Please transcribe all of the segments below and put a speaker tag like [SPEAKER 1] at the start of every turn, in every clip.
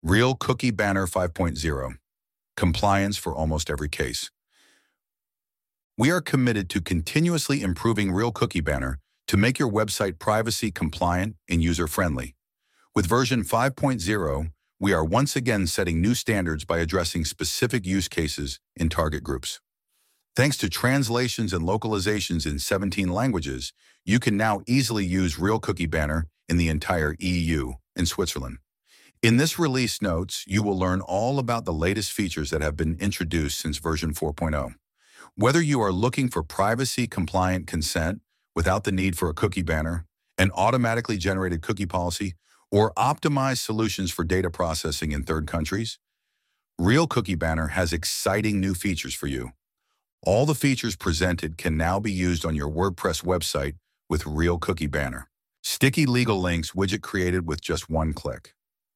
[SPEAKER 1] Real Cookie Banner 5.0. Compliance for almost every case. We are committed to continuously improving Real Cookie Banner to make your website privacy compliant and user-friendly. With version 5.0, we are once again setting new standards by addressing specific use cases in target groups. Thanks to translations and localizations in 17 languages, you can now easily use Real Cookie Banner in the entire EU and Switzerland. In this release notes, you will learn all about the latest features that have been introduced since version 4.0. Whether you are looking for privacy-compliant consent without the need for a cookie banner, an automatically generated cookie policy, or optimized solutions for data processing in third countries, Real Cookie Banner has exciting new features for you. All the features presented can now be used on your WordPress website with Real Cookie Banner. Sticky legal links widget created with just one click.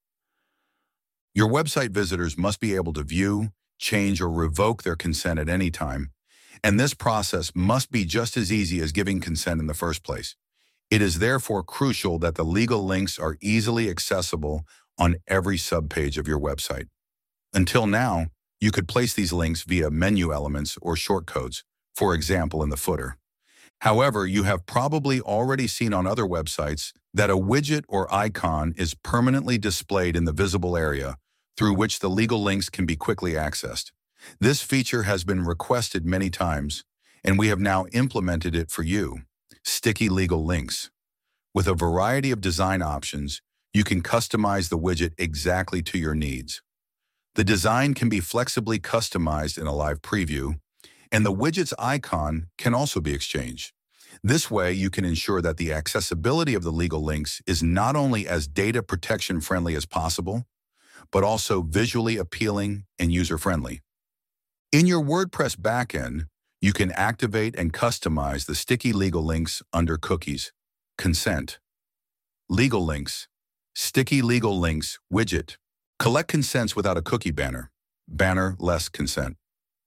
[SPEAKER 1] Your website visitors must be able to view, change, or revoke their consent at any time, and this process must be just as easy as giving consent in the first place. It is therefore crucial that the legal links are easily accessible on every subpage of your website. Until now, you could place these links via menu elements or shortcodes, for example in the footer. However, you have probably already seen on other websites that a widget or icon is permanently displayed in the visible area through which the legal links can be quickly accessed. This feature has been requested many times, and we have now implemented it for you. Sticky legal links. With a variety of design options, you can customize the widget exactly to your needs. The design can be flexibly customized in a live preview, and the widget's icon can also be exchanged. This way, you can ensure that the accessibility of the legal links is not only as data protection friendly as possible, but also visually appealing and user-friendly. In your WordPress backend, you can activate and customize the sticky legal links under Cookies, Consent, Legal Links, Sticky Legal Links widget. Collect consents without a cookie banner. Banner-less consent.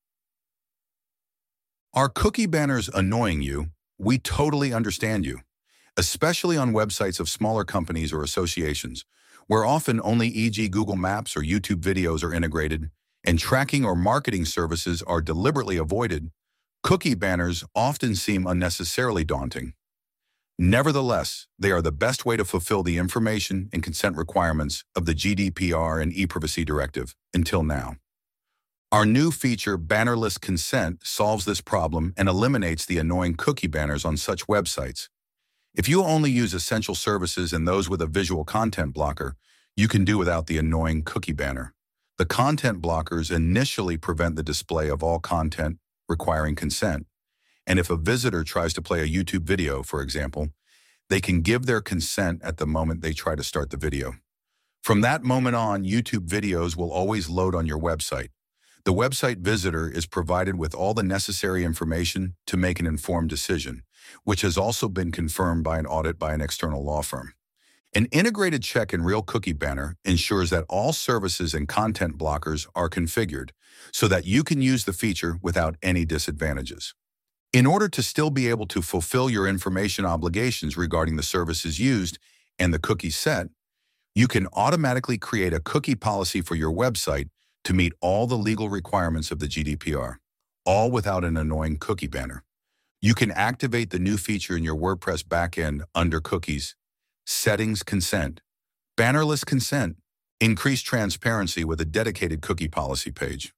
[SPEAKER 1] Are cookie banners annoying you? We totally understand you, especially on websites of smaller companies or associations, where often only e.g. Google Maps or YouTube videos are integrated, and tracking or marketing services are deliberately avoided. Cookie banners often seem unnecessarily daunting. Nevertheless, they are the best way to fulfill the information and consent requirements of the GDPR and ePrivacy Directive until now. Our new feature, Bannerless Consent, solves this problem and eliminates the annoying cookie banners on such websites. If you only use essential services and those with a visual content blocker, you can do without the annoying cookie banner. The content blockers initially prevent the display of all content requiring consent, and if a visitor tries to play a YouTube video, for example, they can give their consent at the moment they try to start the video. From that moment on, YouTube videos will always load on your website. The website visitor is provided with all the necessary information to make an informed decision, which has also been confirmed by an audit by an external law firm. An integrated check in Real Cookie Banner ensures that all services and content blockers are configured so that you can use the feature without any disadvantages. In order to still be able to fulfill your information obligations regarding the services used and the cookies set, you can automatically create a cookie policy for your website to meet all the legal requirements of the GDPR, all without an annoying cookie banner. You can activate the new feature in your WordPress backend under Cookies, Settings, Consent, Bannerless Consent, increase transparency with a dedicated cookie policy page.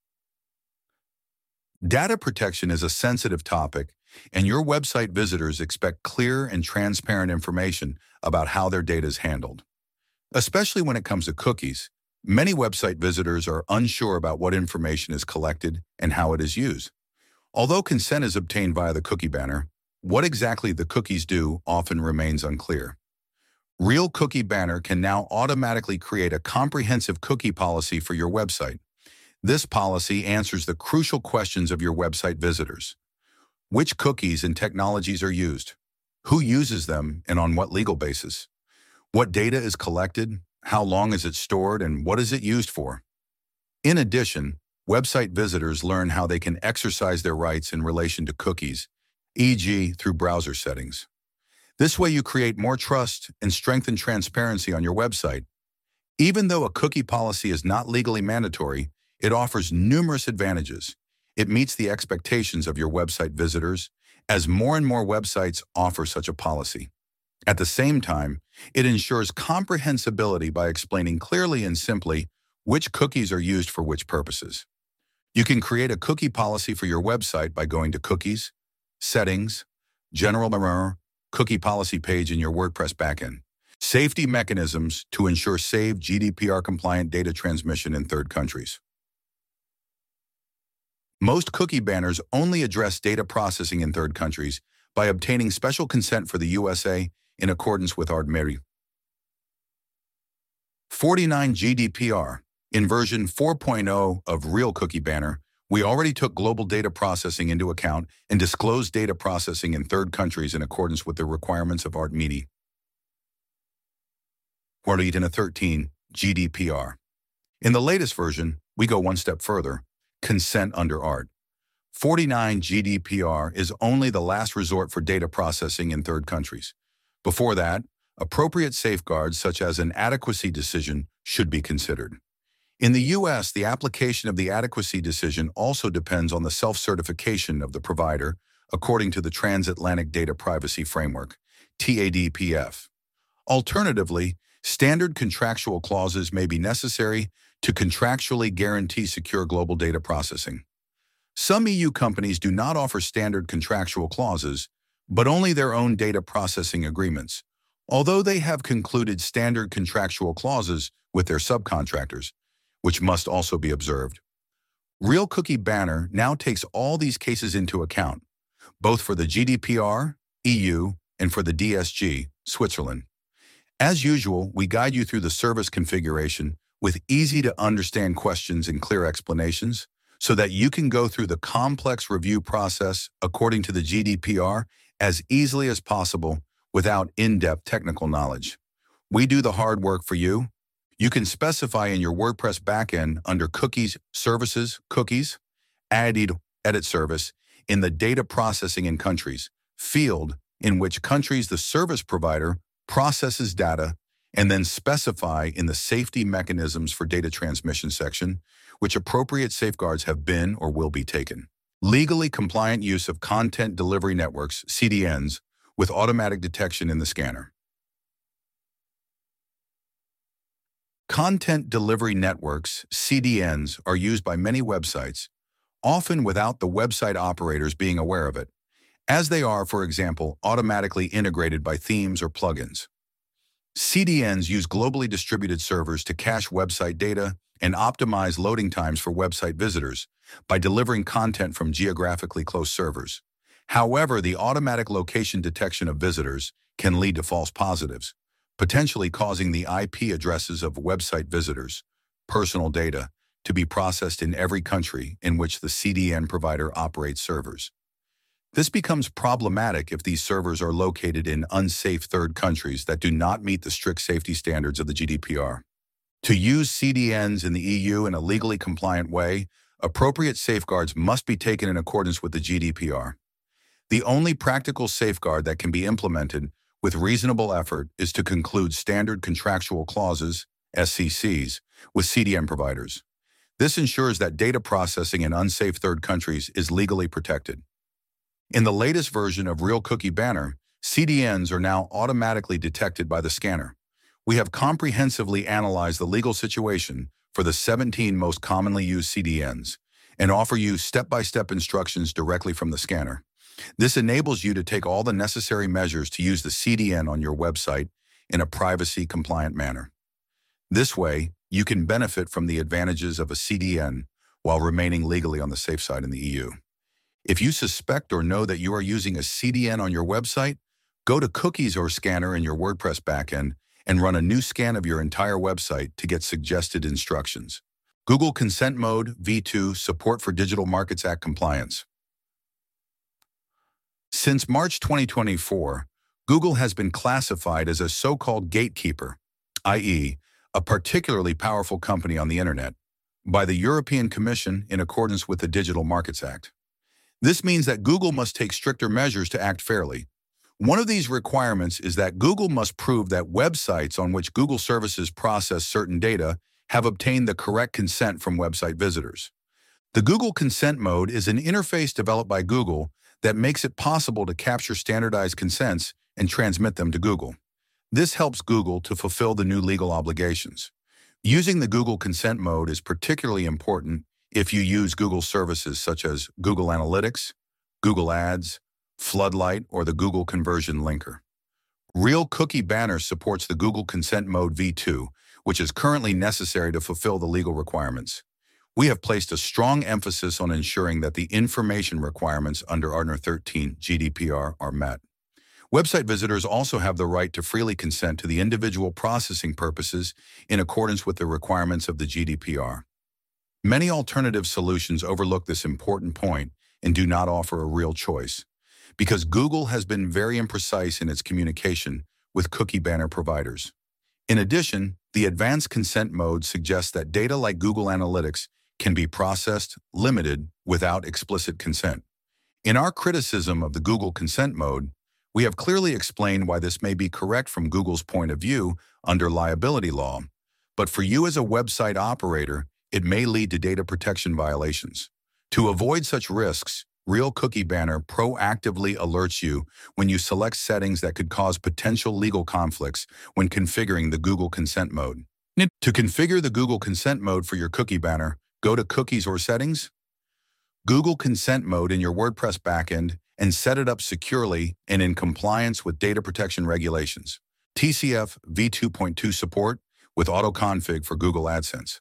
[SPEAKER 1] Data protection is a sensitive topic, and your website visitors expect clear and transparent information about how their data is handled. Especially when it comes to cookies, many website visitors are unsure about what information is collected and how it is used. Although consent is obtained via the cookie banner, what exactly the cookies do often remains unclear. Real Cookie Banner can now automatically create a comprehensive cookie policy for your website. This policy answers the crucial questions of your website visitors. Which cookies and technologies are used? Who uses them and on what legal basis? What data is collected? How long is it stored and what is it used for? In addition, website visitors learn how they can exercise their rights in relation to cookies, e.g. through browser settings. This way you create more trust and strengthen transparency on your website. Even though a cookie policy is not legally mandatory, it offers numerous advantages. It meets the expectations of your website visitors, as more and more websites offer such a policy. At the same time, it ensures comprehensibility by explaining clearly and simply which cookies are used for which purposes. You can create a cookie policy for your website by going to Cookies, Settings, General Cookie Policy page in your WordPress backend. Safety mechanisms to ensure safe GDPR-compliant data transmission in third countries. Most cookie banners only address data processing in third countries by obtaining special consent for the USA in accordance with ARDMERI. 49 GDPR. In version 4.0 of Real Cookie Banner, we already took global data processing into account and disclosed data processing in third countries in accordance with the requirements of ARDMERI. 13 GDPR. In the latest version, we go one step further, consent under ARD. 49 GDPR is only the last resort for data processing in third countries. Before that, appropriate safeguards such as an adequacy decision should be considered. In the U.S., the application of the adequacy decision also depends on the self-certification of the provider according to the Transatlantic Data Privacy Framework, TADPF. Alternatively, standard contractual clauses may be necessary to contractually guarantee secure global data processing. Some EU companies do not offer standard contractual clauses, but only their own data processing agreements, although they have concluded standard contractual clauses with their subcontractors, which must also be observed. Real Cookie Banner now takes all these cases into account, both for the GDPR, EU, and for the DSG, Switzerland. As usual, we guide you through the service configuration with easy-to-understand questions and clear explanations so that you can go through the complex review process according to the GDPR as easily as possible without in-depth technical knowledge. We do the hard work for you. You can specify in your WordPress backend under Cookies, Services, Cookies, Edit Service in the Data Processing in Countries field in which countries the service provider processes data, and then specify in the Safety Mechanisms for Data Transmission section which appropriate safeguards have been or will be taken. Legally compliant use of Content Delivery Networks, CDNs, with automatic detection in the scanner. Content Delivery Networks, CDNs, are used by many websites, often without the website operators being aware of it, as they are, for example, automatically integrated by themes or plugins. CDNs use globally distributed servers to cache website data and optimize loading times for website visitors by delivering content from geographically close servers. However, the automatic location detection of visitors can lead to false positives, potentially causing the IP addresses of website visitors, personal data, to be processed in every country in which the CDN provider operates servers. This becomes problematic if these servers are located in unsafe third countries that do not meet the strict safety standards of the GDPR. To use CDNs in the EU in a legally compliant way, appropriate safeguards must be taken in accordance with the GDPR. The only practical safeguard that can be implemented with reasonable effort is to conclude standard contractual clauses, SCCs, with CDN providers. This ensures that data processing in unsafe third countries is legally protected. In the latest version of Real Cookie Banner, CDNs are now automatically detected by the scanner. We have comprehensively analyzed the legal situation for the 17 most commonly used CDNs and offer you step-by-step instructions directly from the scanner. This enables you to take all the necessary measures to use the CDN on your website in a privacy-compliant manner. This way, you can benefit from the advantages of a CDN while remaining legally on the safe side in the EU. If you suspect or know that you are using a CDN on your website, go to Cookies or Scanner in your WordPress backend and run a new scan of your entire website to get suggested instructions. Google Consent Mode V2 Support for Digital Markets Act Compliance. Since March 2024, Google has been classified as a so-called gatekeeper, i.e., a particularly powerful company on the Internet, by the European Commission in accordance with the Digital Markets Act. This means that Google must take stricter measures to act fairly, One of these requirements is that Google must prove that websites on which Google services process certain data have obtained the correct consent from website visitors. The Google Consent Mode is an interface developed by Google that makes it possible to capture standardized consents and transmit them to Google. This helps Google to fulfill the new legal obligations. Using the Google Consent Mode is particularly important if you use Google services such as Google Analytics, Google Ads, Floodlight, or the Google Conversion Linker. Real Cookie Banner supports the Google Consent Mode v2, which is currently necessary to fulfill the legal requirements. We have placed a strong emphasis on ensuring that the information requirements under Article 13 GDPR are met. Website visitors also have the right to freely consent to the individual processing purposes in accordance with the requirements of the GDPR. Many alternative solutions overlook this important point and do not offer a real choice, because Google has been very imprecise in its communication with cookie banner providers. In addition, the Advanced Consent Mode suggests that data like Google Analytics can be processed, limited, without explicit consent. In our criticism of the Google Consent Mode, we have clearly explained why this may be correct from Google's point of view under liability law, but for you as a website operator, it may lead to data protection violations. To avoid such risks, Real Cookie Banner proactively alerts you when you select settings that could cause potential legal conflicts when configuring the Google Consent Mode. To configure the Google Consent Mode for your cookie banner, go to Cookies or Settings, Google Consent Mode in your WordPress backend, and set it up securely and in compliance with data protection regulations. TCF v2.2 support with auto-config for Google AdSense.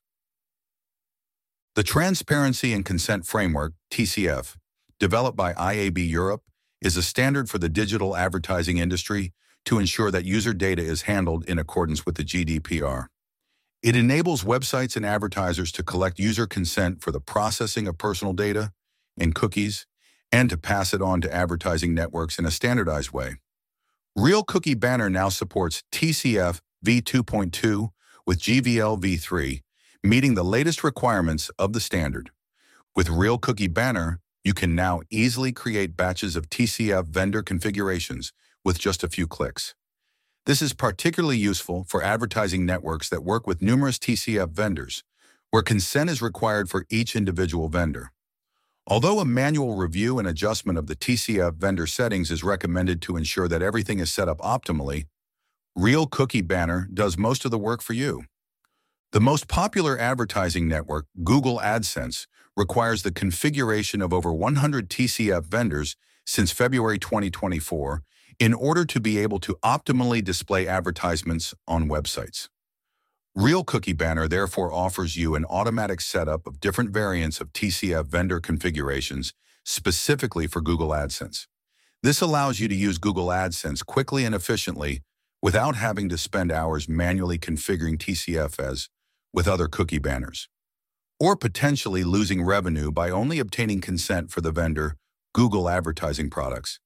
[SPEAKER 1] The Transparency and Consent Framework, TCF, developed by IAB Europe, is a standard for the digital advertising industry to ensure that user data is handled in accordance with the GDPR. It enables websites and advertisers to collect user consent for the processing of personal data and cookies, and to pass it on to advertising networks in a standardized way. Real Cookie Banner now supports TCF v2.2 with GVL v3, meeting the latest requirements of the standard. With Real Cookie Banner, you can now easily create batches of TCF vendor configurations with just a few clicks. This is particularly useful for advertising networks that work with numerous TCF vendors, where consent is required for each individual vendor. Although a manual review and adjustment of the TCF vendor settings is recommended to ensure that everything is set up optimally, Real Cookie Banner does most of the work for you. The most popular advertising network, Google AdSense, requires the configuration of over 100 TCF vendors since February 2024 in order to be able to optimally display advertisements on websites. Real Cookie Banner therefore offers you an automatic setup of different variants of TCF vendor configurations specifically for Google AdSense. This allows you to use Google AdSense quickly and efficiently without having to spend hours manually configuring TCF as with other cookie banners, or potentially losing revenue by only obtaining consent for the vendor Google advertising products.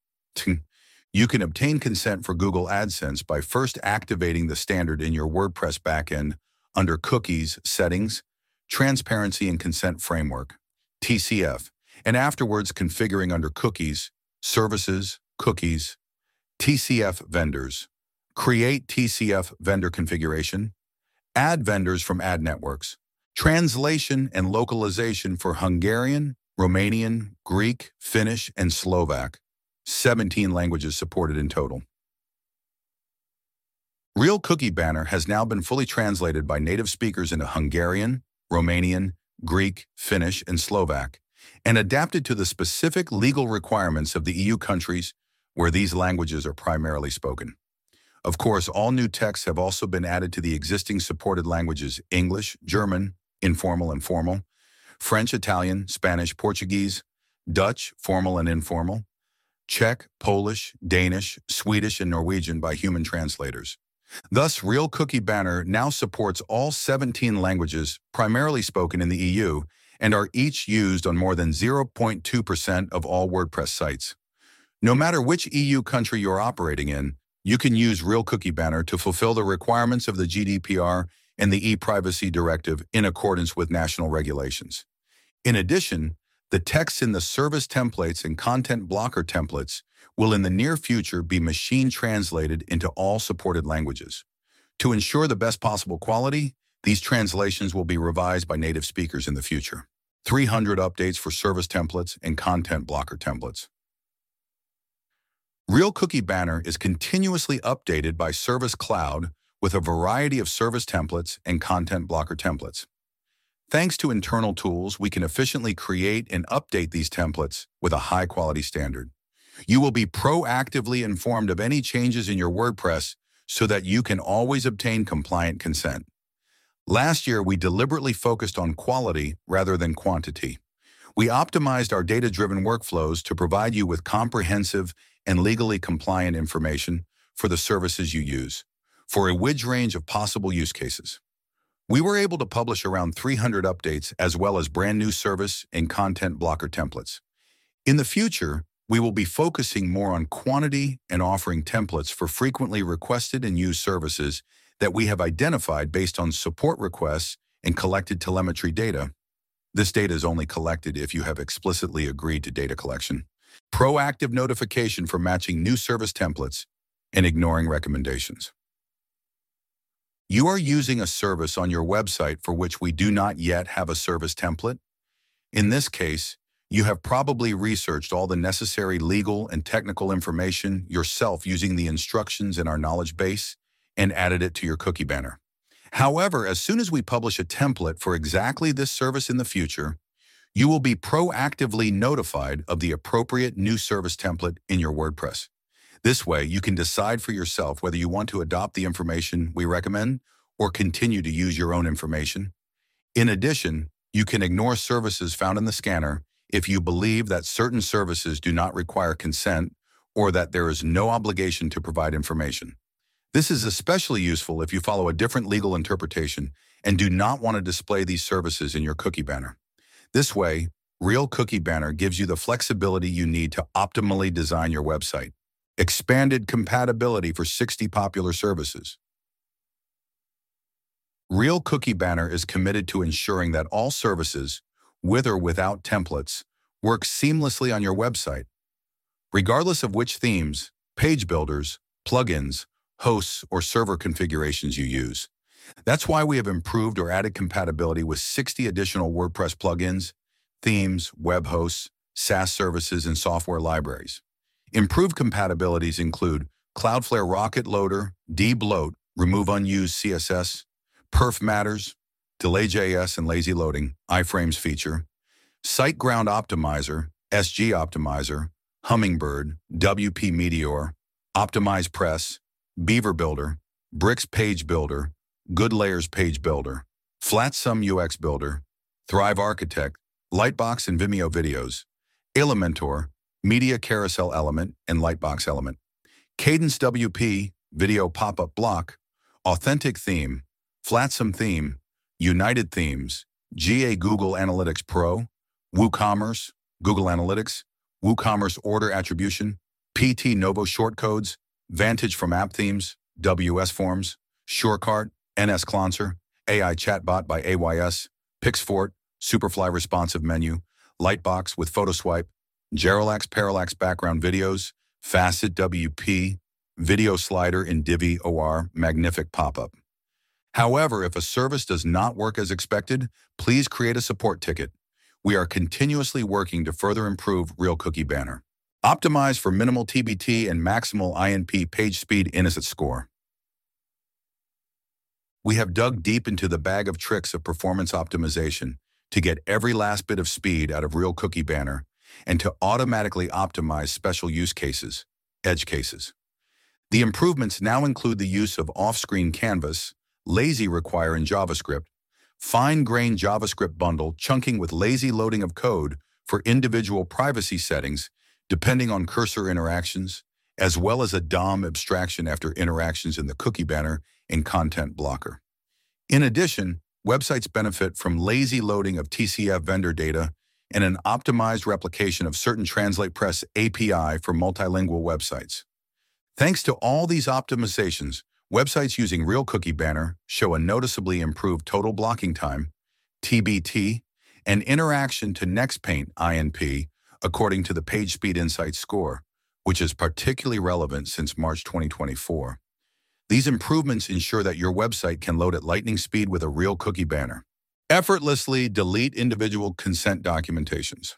[SPEAKER 1] You can obtain consent for Google AdSense by first activating the standard in your WordPress backend under Cookies, Settings, Transparency and Consent Framework, TCF, and afterwards configuring under Cookies, Services, Cookies, TCF Vendors, Create TCF Vendor Configuration, Add vendors from ad networks, translation and localization for Hungarian, Romanian, Greek, Finnish, and Slovak. 17 languages supported in total. Real Cookie Banner has now been fully translated by native speakers into Hungarian, Romanian, Greek, Finnish, and Slovak, and adapted to the specific legal requirements of the EU countries where these languages are primarily spoken. Of course, all new texts have also been added to the existing supported languages English, German, informal and formal, French, Italian, Spanish, Portuguese, Dutch, formal and informal, Czech, Polish, Danish, Swedish, and Norwegian by human translators. Thus, Real Cookie Banner now supports all 17 languages primarily spoken in the EU and are each used on more than 0.2% of all WordPress sites. No matter which EU country you're operating in, you can use Real Cookie Banner to fulfill the requirements of the GDPR and the e-privacy directive in accordance with national regulations. In addition, The text in the service templates and content blocker templates will in the near future be machine translated into all supported languages. To ensure the best possible quality, these translations will be revised by native speakers in the future. 300 updates for service templates and content blocker templates. Real Cookie Banner is continuously updated by Service Cloud with a variety of service templates and content blocker templates. Thanks to internal tools, we can efficiently create and update these templates with a high-quality standard. You will be proactively informed of any changes in your WordPress so that you can always obtain compliant consent. Last year, we deliberately focused on quality rather than quantity. We optimized our data-driven workflows to provide you with comprehensive and legally compliant information for the services you use, for a wide range of possible use cases. We were able to publish around 300 updates as well as brand new service and content blocker templates. In the future, we will be focusing more on quantity and offering templates for frequently requested and used services that we have identified based on support requests and collected telemetry data. This data is only collected if you have explicitly agreed to data collection. Proactive notification for matching new service templates and ignoring recommendations. You are using a service on your website for which we do not yet have a service template. In this case, you have probably researched all the necessary legal and technical information yourself using the instructions in our knowledge base and added it to your cookie banner. However, as soon as we publish a template for exactly this service in the future, you will be proactively notified of the appropriate new service template in your WordPress. This way, you can decide for yourself whether you want to adopt the information we recommend or continue to use your own information. In addition, you can ignore services found in the scanner if you believe that certain services do not require consent or that there is no obligation to provide information. This is especially useful if you follow a different legal interpretation and do not want to display these services in your cookie banner. This way, Real Cookie Banner gives you the flexibility you need to optimally design your website. Expanded compatibility for 60 popular services. Real Cookie Banner is committed to ensuring that all services, with or without templates, work seamlessly on your website, regardless of which themes, page builders, plugins, hosts, or server configurations you use. That's why we have improved or added compatibility with 60 additional WordPress plugins, themes, web hosts, SaaS services, and software libraries. Improved compatibilities include Cloudflare Rocket Loader, debloat, remove unused CSS, Perf Matters, Delay.js and lazy loading, iframes feature, SiteGround Optimizer, SG Optimizer, Hummingbird, WP Meteor, Optimize Press, Beaver Builder, Bricks Page Builder, Good Layers Page Builder, FlatSum UX Builder, Thrive Architect, Lightbox and Vimeo Videos, Elementor, Media Carousel Element and Lightbox Element, Cadence WP, Video Pop-Up Block, Authentic Theme, FlatSum Theme, United Themes, GA Google Analytics Pro, WooCommerce, Google Analytics, WooCommerce Order Attribution, PT Novo Shortcodes, Vantage from App Themes, WS Forms, Surecart, NS Clonser, AI Chatbot by AYS, Pixfort, Superfly Responsive Menu, Lightbox with PhotoSwipe, Gerallax Parallax Background Videos, Facet WP, Video Slider in Divi OR Magnific Pop-Up. However, if a service does not work as expected, please create a support ticket. We are continuously working to further improve Real Cookie Banner. Optimize for minimal TBT and maximal INP page speed innocent score. We have dug deep into the bag of tricks of performance optimization to get every last bit of speed out of Real Cookie Banner and to automatically optimize special use cases, edge cases. The improvements now include the use of off-screen canvas, lazy require in JavaScript, fine-grained JavaScript bundle chunking with lazy loading of code for individual privacy settings depending on cursor interactions, as well as a DOM abstraction after interactions in the cookie banner and content blocker. In addition, websites benefit from lazy loading of TCF vendor data and an optimized replication of certain TranslatePress API for multilingual websites. Thanks to all these optimizations, websites using Real Cookie Banner show a noticeably improved total blocking time, TBT, and interaction to NextPaint INP according to the PageSpeed Insights score, which is particularly relevant since March 2024. These improvements ensure that your website can load at lightning speed with a real cookie banner. Effortlessly delete individual consent documentations.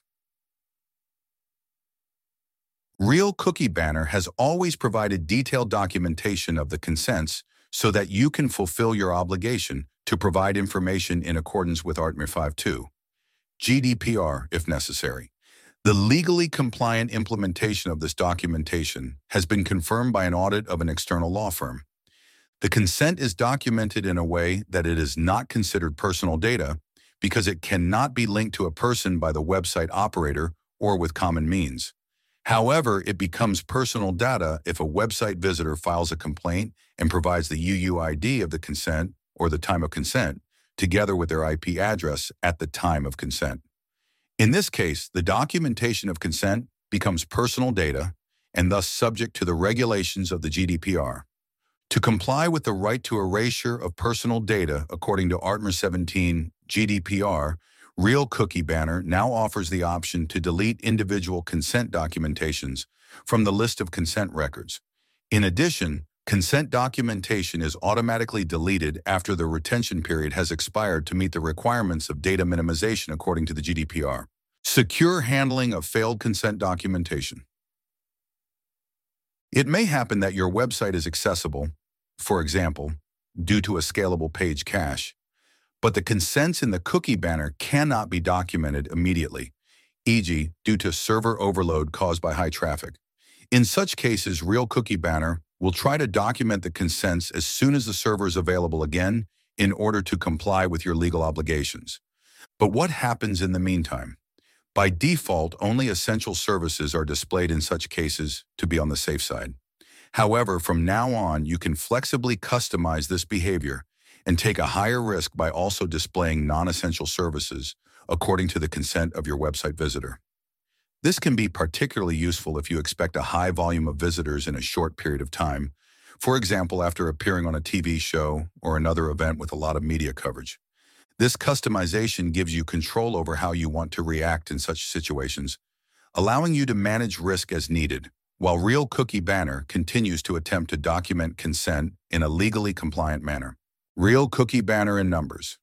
[SPEAKER 1] Real Cookie Banner has always provided detailed documentation of the consents so that you can fulfill your obligation to provide information in accordance with ARTMIR 5.2, GDPR if necessary. The legally compliant implementation of this documentation has been confirmed by an audit of an external law firm. The consent is documented in a way that it is not considered personal data because it cannot be linked to a person by the website operator or with common means. However, it becomes personal data if a website visitor files a complaint and provides the UUID of the consent or the time of consent, together with their IP address at the time of consent. In this case, the documentation of consent becomes personal data and thus subject to the regulations of the GDPR. To comply with the right to erasure of personal data according to ARTMIR 17 GDPR, Real Cookie Banner now offers the option to delete individual consent documentations from the list of consent records. In addition, consent documentation is automatically deleted after the retention period has expired to meet the requirements of data minimization according to the GDPR. Secure handling of failed consent documentation. It may happen that your website is accessible, for example, due to a scalable page cache, but the consents in the cookie banner cannot be documented immediately, e.g., due to server overload caused by high traffic. In such cases, Real Cookie Banner will try to document the consents as soon as the server is available again in order to comply with your legal obligations. But what happens in the meantime? By default, only essential services are displayed in such cases to be on the safe side. However, from now on, you can flexibly customize this behavior and take a higher risk by also displaying non-essential services according to the consent of your website visitor. This can be particularly useful if you expect a high volume of visitors in a short period of time, for example, after appearing on a TV show or another event with a lot of media coverage. This customization gives you control over how you want to react in such situations, allowing you to manage risk as needed, while Real Cookie Banner continues to attempt to document consent in a legally compliant manner. Real Cookie Banner in numbers.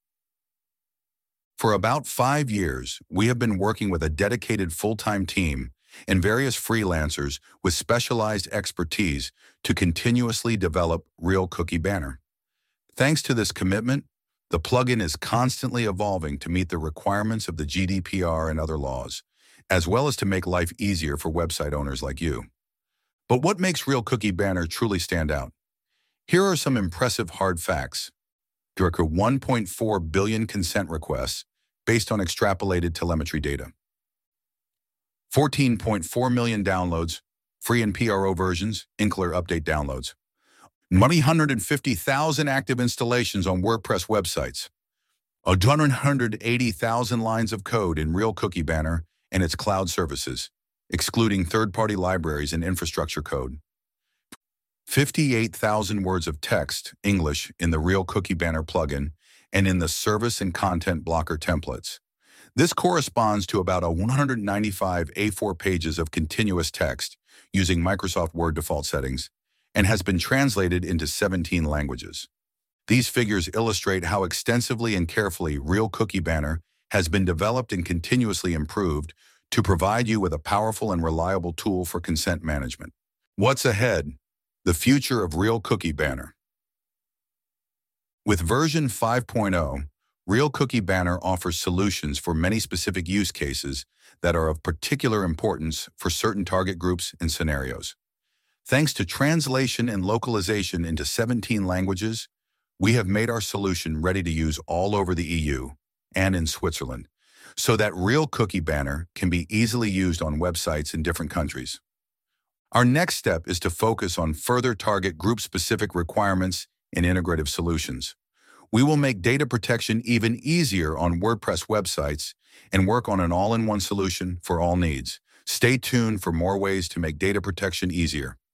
[SPEAKER 1] For about 5 years, we have been working with a dedicated full-time team and various freelancers with specialized expertise to continuously develop Real Cookie Banner. Thanks to this commitment, the plugin is constantly evolving to meet the requirements of the GDPR and other laws, as well as to make life easier for website owners like you. But what makes Real Cookie Banner truly stand out? Here are some impressive hard facts. There are 1.4 billion consent requests based on extrapolated telemetry data. 14.4 million downloads, free and PRO versions, Inkler update downloads. 150,000 active installations on WordPress websites. 180,000 lines of code in Real Cookie Banner and its cloud services, excluding third-party libraries and infrastructure code. 58,000 words of text, English, in the Real Cookie Banner plugin and in the service and content blocker templates. This corresponds to about 195 A4 pages of continuous text using Microsoft Word default settings and has been translated into 17 languages. These figures illustrate how extensively and carefully Real Cookie Banner has been developed and continuously improved to provide you with a powerful and reliable tool for consent management. What's ahead? The future of Real Cookie Banner. With version 5.0, Real Cookie Banner offers solutions for many specific use cases that are of particular importance for certain target groups and scenarios. Thanks to translation and localization into 17 languages, we have made our solution ready to use all over the EU and in Switzerland, so that Real Cookie Banner can be easily used on websites in different countries. Our next step is to focus on further target group-specific requirements and integrative solutions. We will make data protection even easier on WordPress websites and work on an all-in-one solution for all needs. Stay tuned for more ways to make data protection easier.